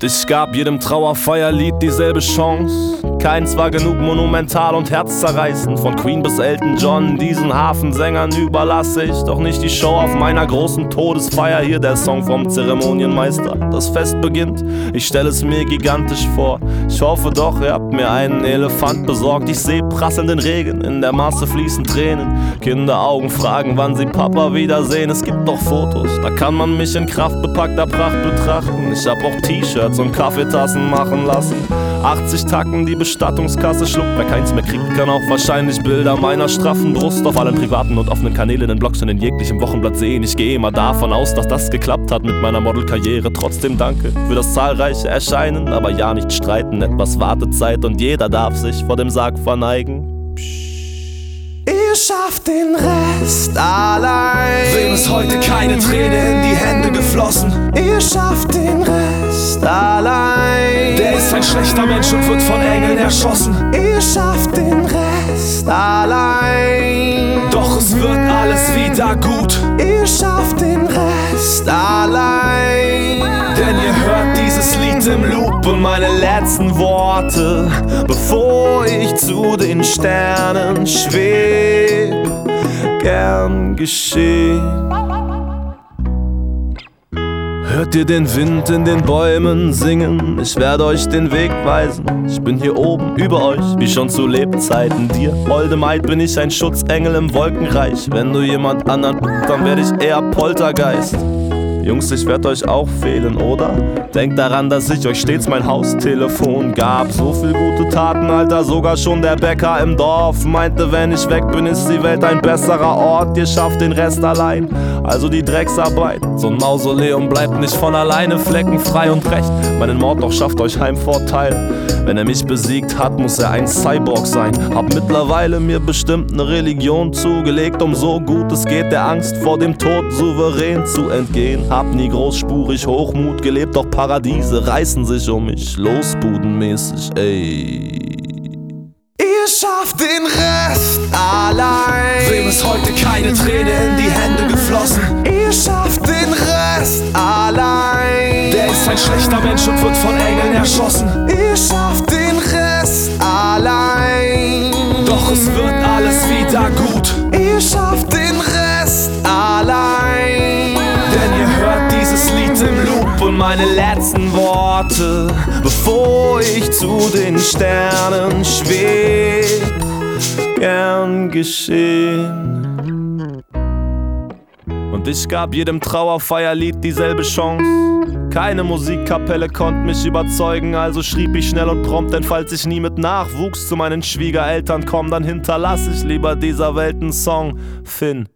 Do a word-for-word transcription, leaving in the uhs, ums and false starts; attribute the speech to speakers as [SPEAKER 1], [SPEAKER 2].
[SPEAKER 1] Und ich gab jedem Trauerfeierlied dieselbe Chance. Keins war genug monumental und herzzerreißend. Von Queen bis Elton John, diesen Hafensängern überlasse ich doch nicht die Show auf meiner großen Todesfeier. Hier der Song vom Zeremonienmeister. Das Fest beginnt, ich stelle es mir gigantisch vor. Ich hoffe doch, ihr habt mir einen Elefant besorgt. Ich seh prasselnden Regen, in der Masse fließen Tränen. Kinderaugen fragen, wann sie Papa wiedersehen. Es gibt doch Fotos, da kann man mich in kraftbepackter Pracht betrachten. Ich hab auch T-Shirts und Kaffeetassen machen lassen. achtzig Tacken, die Bestattungskasse schluckt. Wer keins mehr kriegt, kann auch wahrscheinlich Bilder meiner straffen Brust auf allen privaten und offenen Kanälen in Blogs und in jeglichem Wochenblatt sehen. Ich gehe immer davon aus, dass das geklappt hat mit meiner Modelkarriere. Trotzdem danke für das zahlreiche Erscheinen, aber ja nicht streiten. Etwas Wartezeit und jeder darf sich vor dem Sarg verneigen.
[SPEAKER 2] Ihr schafft den Rest allein.
[SPEAKER 3] Wem ist heute keine Träne in die Hände geflossen?
[SPEAKER 2] Ihr schafft den Rest allein.
[SPEAKER 3] Der ist ein schlechter Mensch und wird von Engeln erschossen.
[SPEAKER 2] Ihr schafft den Rest allein.
[SPEAKER 3] Doch es wird alles wieder gut.
[SPEAKER 2] Ihr schafft den Rest allein.
[SPEAKER 3] Denn ihr hört dieses Lied im Loop und meine letzten Worte,
[SPEAKER 1] bevor ich zu den Sternen schweb, gern geschehen. Hört ihr den Wind in den Bäumen singen? Ich werde euch den Weg weisen. Ich bin hier oben über euch, wie schon zu Lebzeiten. Dir, holde Maid, bin ich ein Schutzengel im Wolkenreich. Wenn du jemand anderen, dann werde ich eher Poltergeist. Jungs, ich werd euch auch fehlen, oder? Denkt daran, dass ich euch stets mein Haustelefon gab. So viel gute Taten, Alter, sogar schon der Bäcker im Dorf meinte, wenn ich weg bin, ist die Welt ein besserer Ort. Ihr schafft den Rest allein, also die Drecksarbeit. So ein Mausoleum bleibt nicht von alleine fleckenfrei und recht. Meinen Mord doch schafft euch Heimvorteil. Wenn er mich besiegt hat, muss er ein Cyborg sein. Hab mittlerweile mir bestimmt ne Religion zugelegt, um so gut es geht der Angst vor dem Tod souverän zu entgehen. Hab nie großspurig Hochmut gelebt, doch Paradiese reißen sich um mich losbudenmäßig, ey.
[SPEAKER 2] Ihr schafft den Rest allein.
[SPEAKER 3] Wem ist heute keine Träne in die Hände geflossen?
[SPEAKER 2] Ihr schafft den Rest allein.
[SPEAKER 3] Der ist ein schlechter Mensch und wird von Engeln erschossen.
[SPEAKER 2] Ihr schafft den Rest allein.
[SPEAKER 3] Doch es wird alles wieder gut.
[SPEAKER 2] Ihr schafft den Rest allein.
[SPEAKER 3] Denn ihr hört dieses Lied im Loop und meine letzten Worte,
[SPEAKER 1] bevor ich zu den Sternen schweb, gern geschehen. Und ich gab jedem Trauerfeierlied dieselbe Chance. Keine Musikkapelle konnte mich überzeugen, also schrieb ich schnell und prompt, denn falls ich nie mit Nachwuchs zu meinen Schwiegereltern komm, dann hinterlass ich lieber dieser Welt einen Song. Finn.